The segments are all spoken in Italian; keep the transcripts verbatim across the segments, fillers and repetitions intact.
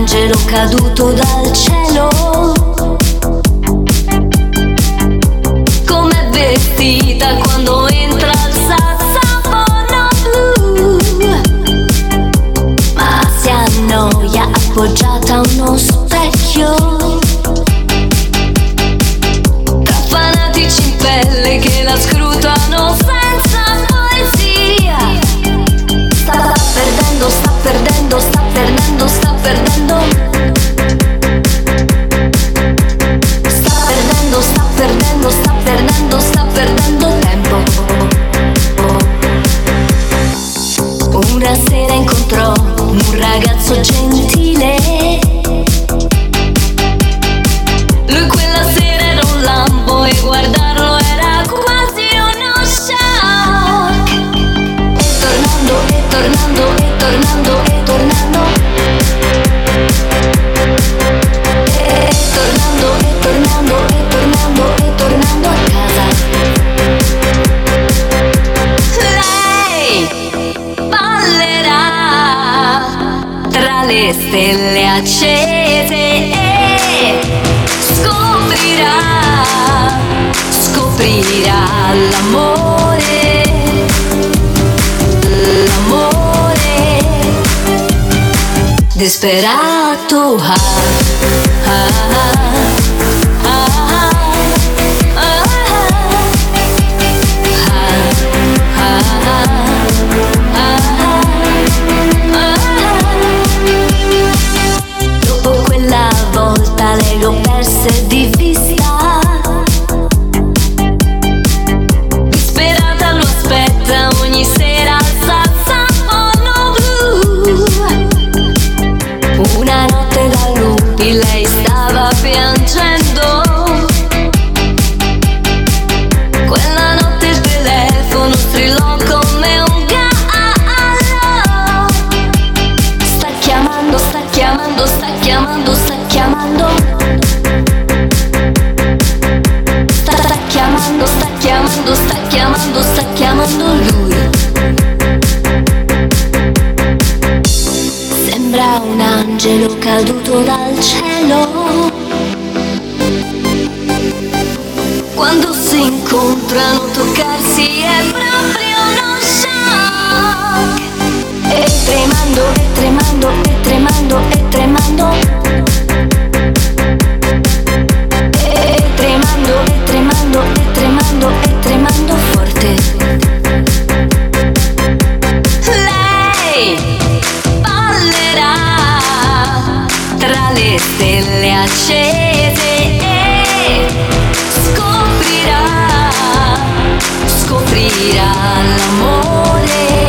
angelo caduto dal cielo. Com'è vestita quando entra il sassafono blu, ma si annoia appoggiata a uno specchio, tra fanatici in pelle che la scrutano senza poesia. Sta perdendo, sta perdendo, sta perdendo, sta perdendo. Sta perdendo, sta perdendo, sta perdendo, sta perdendo tempo. Una sera incontrò un ragazzo gentile. Lui quella sera era un lampo e guardarlo era quasi uno shock. E tornando, e tornando, e tornando, e tornando. E tornando, e tornando, e tornando, e tornando a casa. Lei ballerà tra le stelle accese e scoprirà, scoprirà l'amore, l'amore disperato. Ah, ah, ah, ah, dopo quella volta lei lo perse di vista. Disperata lo aspetta ogni sera al sassafono blu. Una notte da lupi lei stava piangendo. Quella notte il telefono strillò come un gallo. Sta chiamando, sta chiamando, sta chiamando, sta chiamando. Sta, sta chiamando, sta chiamando, sta chiamando, sta chiamando lui. Sembra un angelo caduto dal cielo. Quando si incontrano toccarsi è proprio uno shock. E tremando, e tremando, e tremando, e tremando. E tremando, e tremando, e tremando, e tremando forte. Lei ballerà tra le stelle accese e scoprirà, scoprirà l'amore,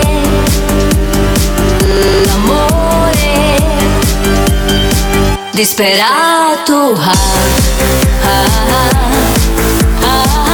l'amore disperato. Ah, ah, ah, ah.